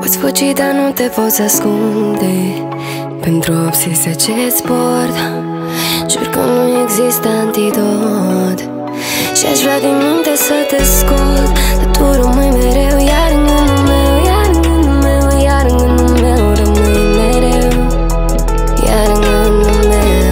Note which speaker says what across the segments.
Speaker 1: Poți fugi, dar nu te poți ascunde pentru obsesia ce-ți port. Jur că nu există antidot și aș vrea din minte să te scot, dar tu rămâi mereu, iar în gândul meu, iar în gândul meu, iar în gândul meu rămâi mereu, iar în gândul meu.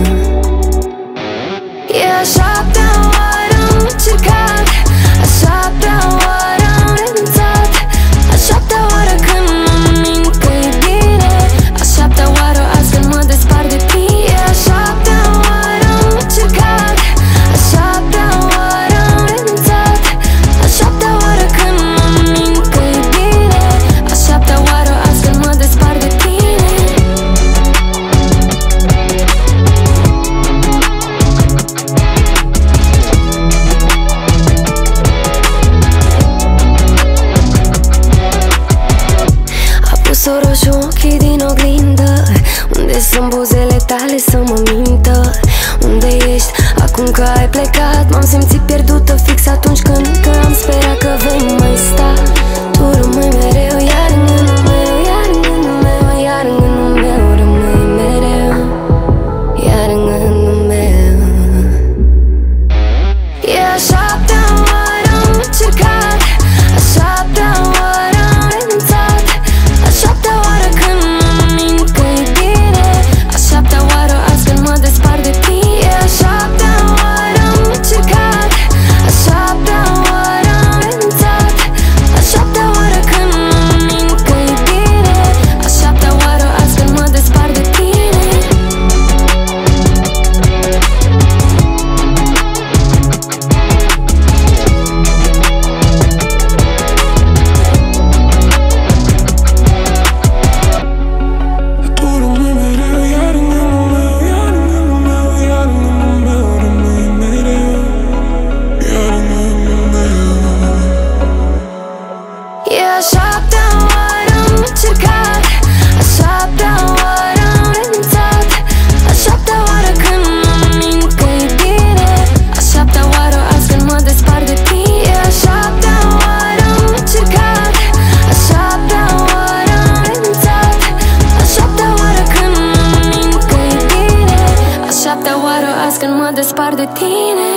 Speaker 1: E a șaptea oară am încercat, a șaptea oară am renunțat, a șaptea oară când mă mint că e bine, a șaptea oară azi când mă despart de tine. E a șaptea oară am încercat, a șaptea oară am renunțat, a șaptea oară când mă mint că e bine, a șaptea oară azi când mă despart de tine. Apus-o roșu ochii din oglindă, unde sunt buzele tale să mă mintă? Unde ești acum că ai plecat? M-am simțit pierdută fix atunci când am sperat că vei mai sta. Tu rămâi mereu, iar în gândul meu, iar în gândul meu, iar în gândul meu rămâi mereu, iar în gândul meu. E a șaptea oară am încercat, a șaptea oară am renunțat, a șaptea oară când mă mint că e bine, a șaptea oară azi când mă despart de tine. E a șaptea oară am încercat, a șaptea oară am renunțat, a șaptea oară când mă mint că e bine, a șaptea oară azi când mă despart de tine.
Speaker 2: Tu rămâi mereu, iar în gândul meu, iar în gândul meu, iar în gândul meu rămâi mereu, iar în gândul meu.
Speaker 1: E a șaptea oară am încercat, a șaptea oară am renunțat, a șaptea oară când mă mint că e bine, a șaptea oară azi când mă despart de tine. E a șaptea oară am încercat, a șaptea oară am renunțat, a șaptea oară când mă mint că e bine, a șaptea oară azi când mă despart de tine.